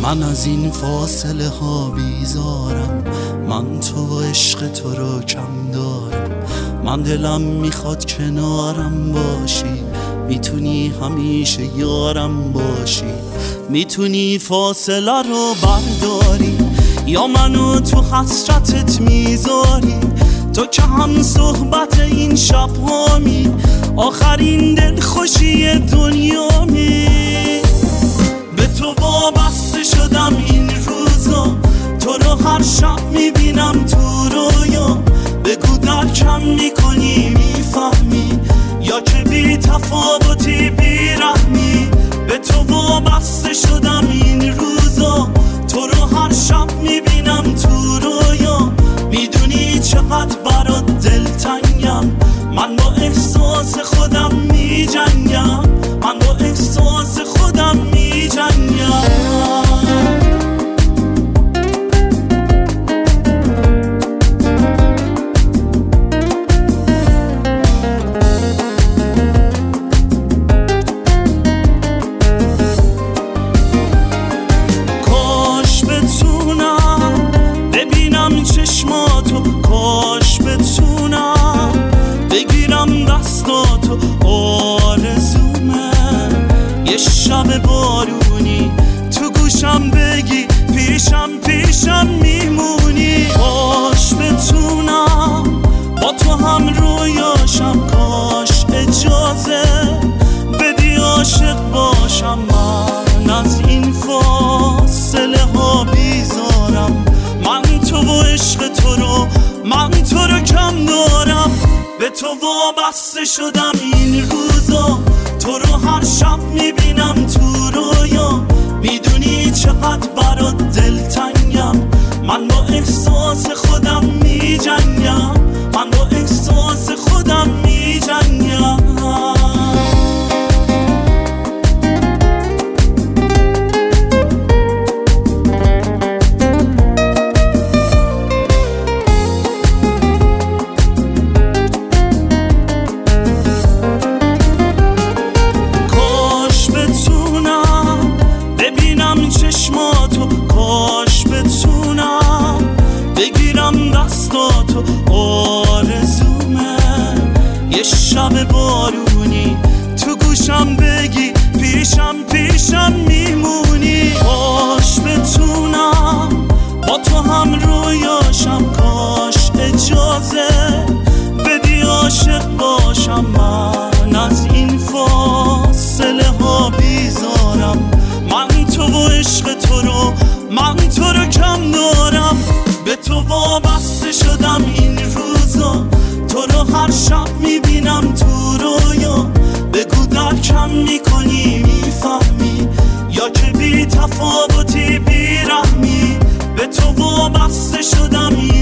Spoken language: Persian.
من از این فاصله ها بیزارم، من تو و عشق تو رو کم دارم. من دلم میخواد کنارم باشی، میتونی همیشه یارم باشی. میتونی فاصله رو برداری یا منو تو حسرتت میذاری. تو که هم صحبت این شب‌هامی، آخرین دلخوشی دنیامی. به تو وابسته شدم این روزا، تو رو هر شب میبینم تو رویا. بگو درکم میکنی میفهمی یا که بی تفاوتی بی رحمی. به تو وابسته شدم این روزا، تو رو هر شب میبینم تو رویا. میدونی چقدر برات دلتنگم، من با احساس خودم میجنگم، من با احساس خودم میجنگم. چشماتو کاش بتونم بگیرم دستاتو، آرزومه یه شب بارونی تو گوشم بگی پیشم میمونی. کاش بتونم با تو هم رویاشم، کاش اجازه بدی عاشق باشم. من از این فاصله ها بیزارم، من تو و عشق تو رو، من تو رو کم دارم. به تو وابسته شدم این روزا، تو رو هر شب میبینم تو رویا. میدونی چقدر برات دلتنگم، من با احساس خودم میجنگم، من با احساس خودم میجنگم. چشماتو کاش بتونم بگیرم دستاتو، آرزومه یه شب بارونی تو گوشم بگی پیشم میمونی. کاش بتونم با تو هم رویاشم، کاش اجازه بدی عاشق باشم. من از این فاصله ها بیزارم، من تو و عشق تو رو، من تو رو کم دارم. به تو وابسته شدم این روزا، تو رو هر شب میبینم تو رویا. بگو درکم میکنی میفهمی یا که بی تفاوتی بی رحمی. به تو وابسته شدم